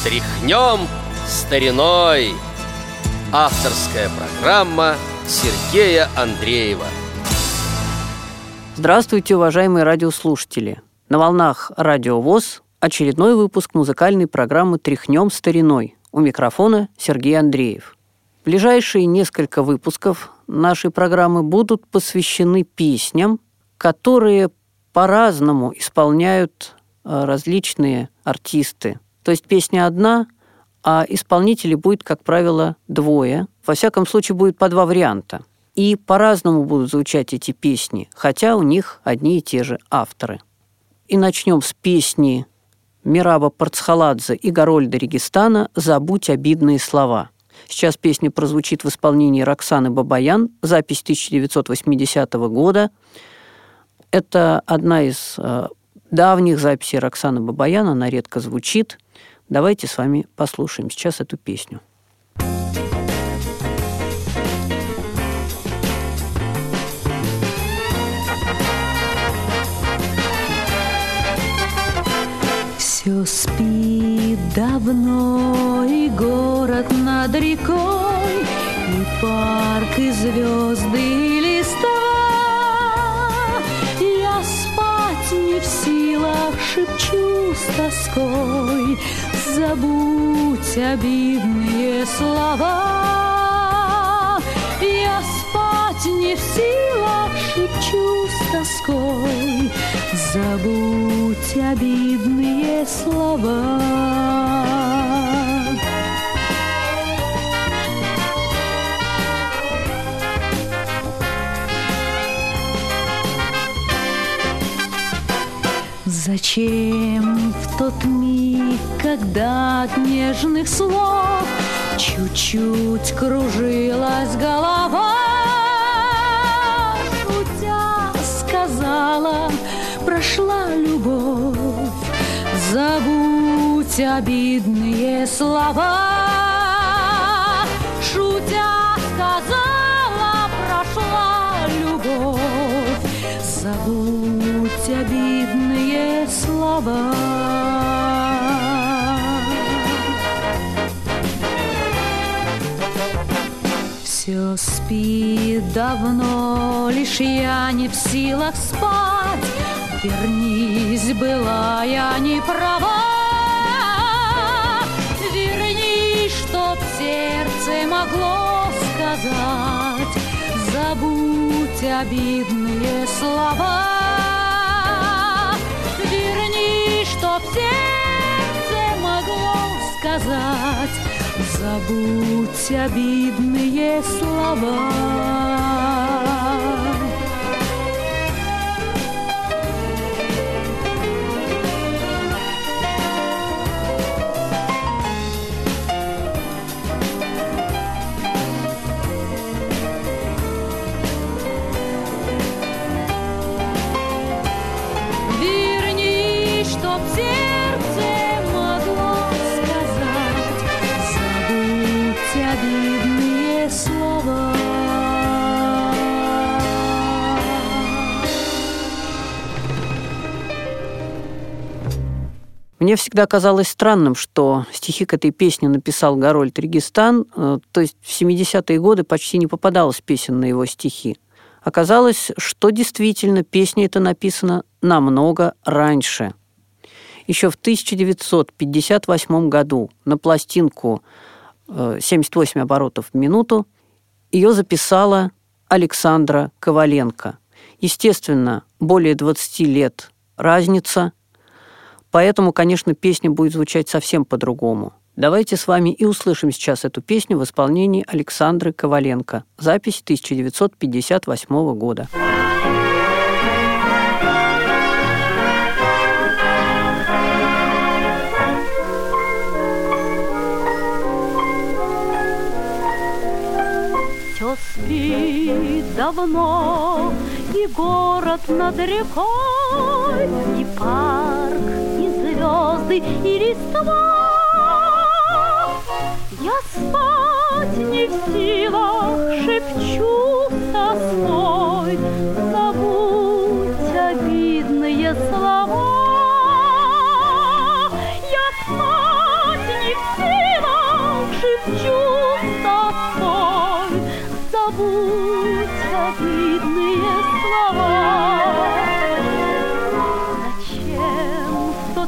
Тряхнем стариной. Авторская программа Сергея Андреева. Здравствуйте, уважаемые радиослушатели! На волнах Радио ВОС очередной выпуск музыкальной программы «Тряхнем стариной». У микрофона Сергей Андреев. Ближайшие несколько выпусков нашей программы будут посвящены песням, которые по-разному исполняют различные артисты. То есть песня одна, а исполнителей будет, как правило, двое. Во всяком случае, будет по два варианта. И по-разному будут звучать эти песни, хотя у них одни и те же авторы. И начнем с песни Мераба Парцхаладзе и Гарольда Регистана «Забудь обидные слова». Сейчас песня прозвучит в исполнении Роксаны Бабаян, запись 1980 года. Это одна из давних записей Роксаны Бабаян, она редко звучит. Давайте с вами послушаем сейчас эту песню. Все спит давно, и город над рекой, и парк, и звезды, и листва. Я спать не в силах, шепчу с тоской: забудь обидные слова. Я спать не в силах, шепчу с тоской: забудь обидные слова. Зачем в тот миг, когда от нежных слов чуть-чуть кружилась голова, шутя сказала: прошла любовь, забудь обидные слова. Шутя сказала: прошла любовь, забудь обидные слова. Все спит давно, лишь я не в силах спать. Вернись, была я не права. Вернись, чтоб сердце могло сказать: забудь обидные слова. Вернись, чтоб сердце могло сказать: забудь обидные слова. Мне всегда казалось странным, что стихи к этой песне написал Гарольд Регистан, то есть в 70-е годы почти не попадалось песен на его стихи. Оказалось, что действительно песня эта написана намного раньше. Еще в 1958 году на пластинку 78 оборотов в минуту ее записала Александра Коваленко. Естественно, более 20 лет разница, поэтому, конечно, песня будет звучать совсем по-другому. Давайте с вами и услышим сейчас эту песню в исполнении Александры Коваленко. Запись 1958 года. Все спит давно, и город над рекой, и парк, и звезды, и листва. Я спать не в силах, шепчу с тоской: забудь обидные слова. Я спать не в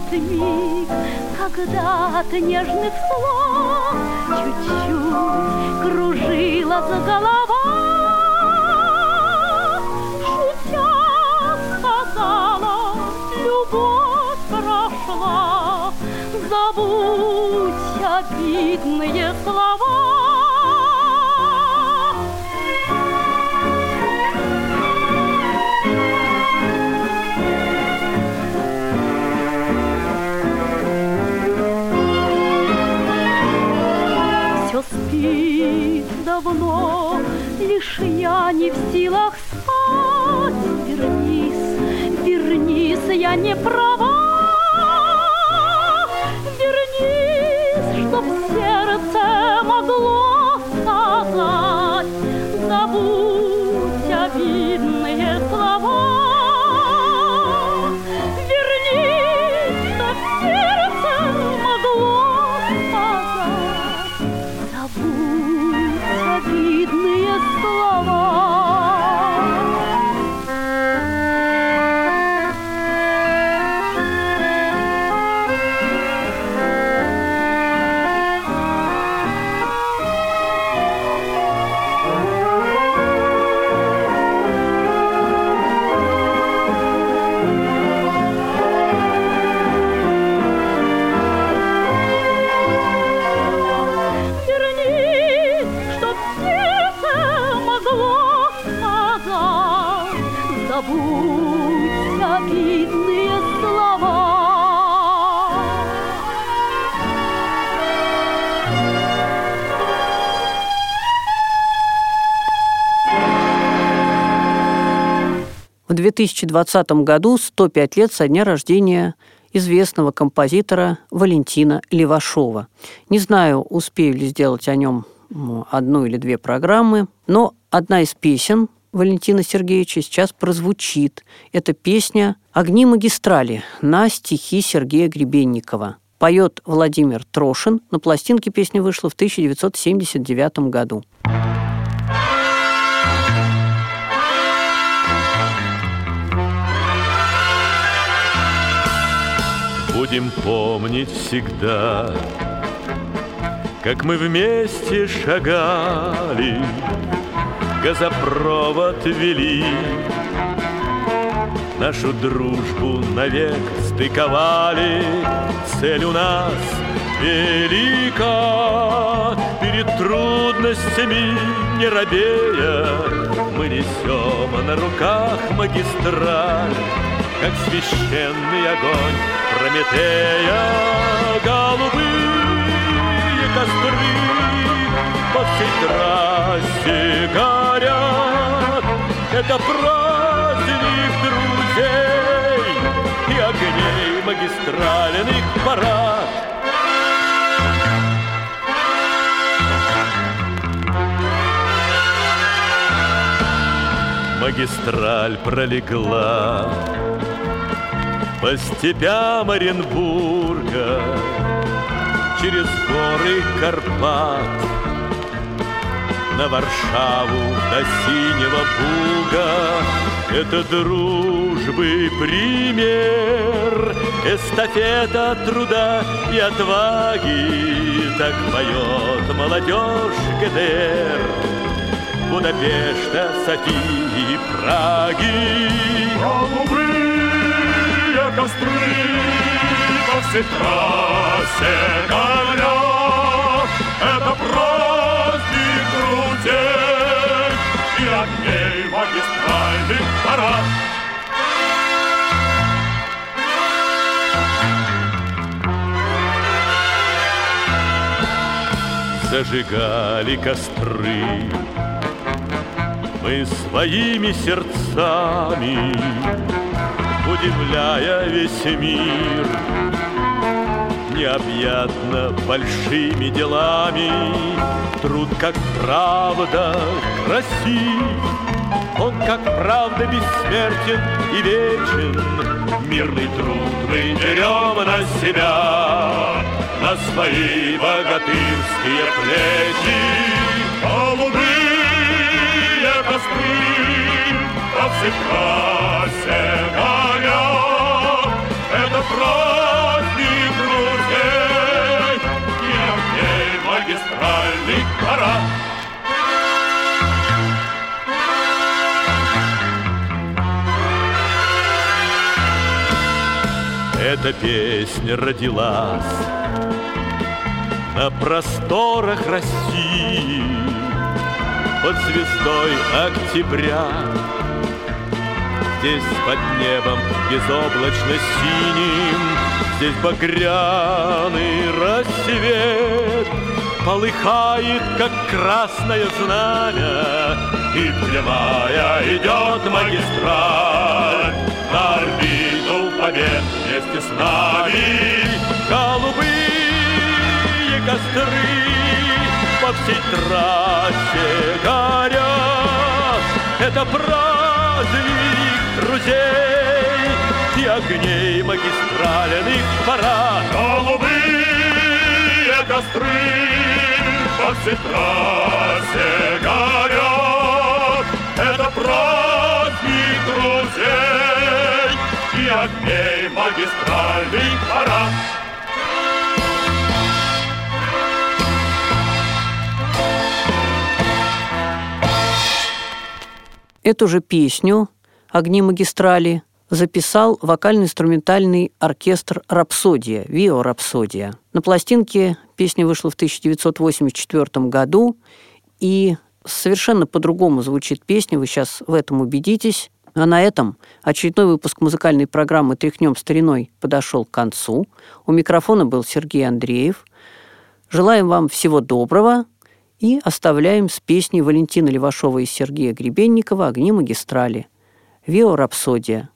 тот миг, когда от нежных слов чуть-чуть кружилась голова. Шутя сказала, любовь прошла, забудь обидные слова. Все спит давно, лишь я не в силах спать. Вернись, вернись, я не права. Вернись, чтоб сердце могло сказать, забудь обидные слова. Вернись, чтоб сердце могло сказать, забудь обидные слова. Забудь обидные слова. В 2020 году 105 лет со дня рождения известного композитора Валентина Левашова. Не знаю, успею ли сделать о нем одну или две программы, но одна из песен Валентина Сергеевича сейчас прозвучит. Это песня «Огни магистрали» на стихи Сергея Гребенникова. Поет Владимир Трошин. На пластинке песня вышла в 1979 году. Будем помнить всегда, как мы вместе шагали, газопровод вели, нашу дружбу навек стыковали. Цель у нас велика, перед трудностями не робея, мы несем на руках магистраль, как священный огонь Прометея. Голубые костры по всей трассе горят, это праздник друзей и огней магистральных парад. Магистраль пролегла по степям Оренбурга, через горы Карпат, на Варшаву до Синего Буга. Это дружбы пример, эстафета труда и отваги. Так поет молодежь ГДР, Будапешта, Софии и Праги. Голубые костры по всей трассе горят, это праздник друзей и огней магистральных парад. Зажигали костры мы своими сердцами, удивляя весь мир необъятно большими делами. Труд, как правда, красив, он, как правда, бессмертен и вечен. Мирный труд мы берем на себя, на свои богатырские плечи. Голубые костры по всей трассе горят, это праздник эта песня родилась на просторах России под звездой октября. Здесь под небом безоблачно-синим, здесь багряный рассвет полыхает, как красное знамя, и прямая идет магистраль на орбиту побед вместе с нами. Голубые костры по всей трассе горят. Это праздник друзей и огней магистральных парад. Голубые костры по всей трассе горят. Это праздник друзей и огней магистральных парад. Эту же песню «Огни магистрали» записал вокально-инструментальный оркестр «Рапсодия», «Вио Рапсодия». На пластинке песня вышла в 1984 году, и совершенно по-другому звучит песня, вы сейчас в этом убедитесь. А на этом очередной выпуск музыкальной программы «Тряхнем стариной» подошел к концу. У микрофона был Сергей Андреев. Желаем вам всего доброго и оставляем с песней Валентины Левашова и Сергея Гребенникова «Огни магистрали». «Вио Рапсодия».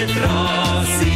трассы